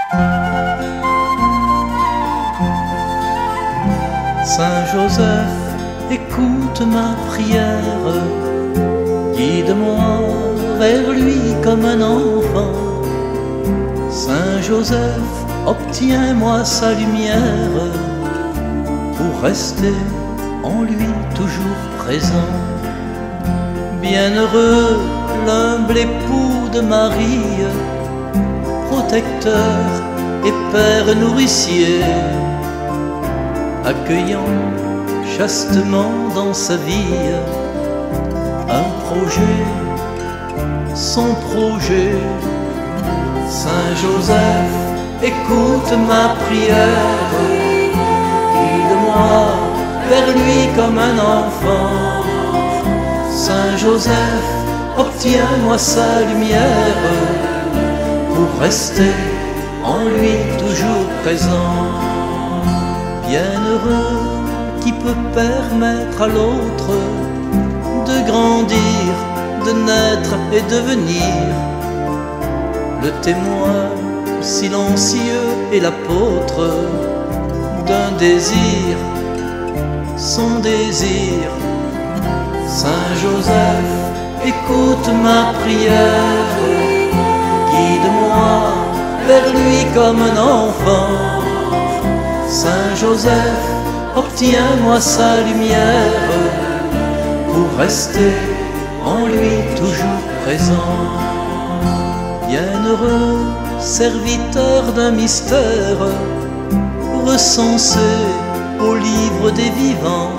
Saint Joseph, écoute ma prière, guide-moi vers lui comme un enfant. Saint Joseph, obtiens-moi sa lumière pour rester en lui toujours présent. Bienheureux l'humble époux de Marie, protecteur et père nourricier, accueillant chastement dans sa vie un projet, son projet. Saint Joseph, écoute ma prière, guide-moi vers lui comme un enfant. Saint Joseph, obtiens-moi sa lumière pour rester en lui toujours présent. Bienheureux qui peut permettre à l'autre de grandir, de naître et devenir le témoin silencieux et l'apôtre d'un désir, son désir. Saint Joseph, écoute ma prière, guide-moi vers lui comme un enfant. Saint Joseph, obtiens-moi sa lumière pour rester en lui toujours présent. Bienheureux serviteur d'un mystère recensé au livre des vivants,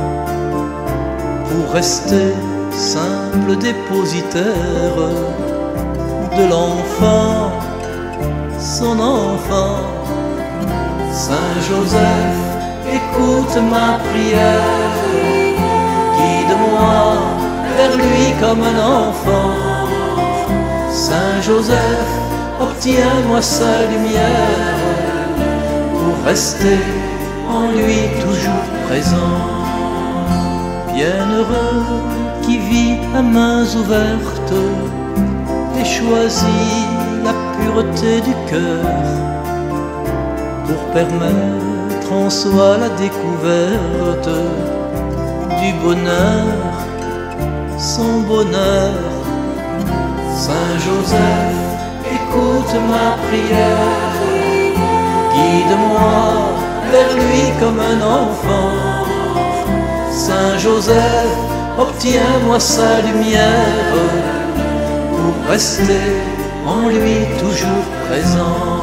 pour rester simple dépositaire de l'enfant, son enfant. Saint Joseph, écoute ma prière, guide-moi vers lui comme un enfant. Saint Joseph, obtiens-moi sa lumière pour rester en lui toujours présent. Bienheureux qui vit à mains ouvertes et choisit la pureté du cœur pour permettre en soi la découverte du bonheur, son bonheur. Saint Joseph, écoute ma prière, guide-moi vers lui comme un enfant. Saint Joseph, obtiens-moi sa lumière pour rester en lui toujours présent.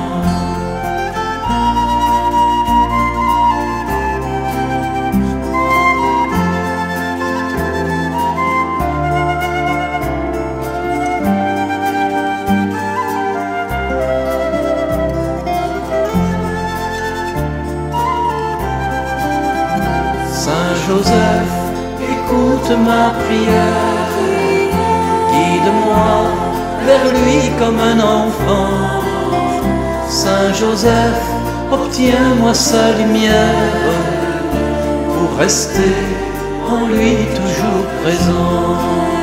Saint Joseph, écoute ma prière, guide-moi vers lui comme un enfant. Saint Joseph, obtiens-moi sa lumière pour rester en lui toujours présent.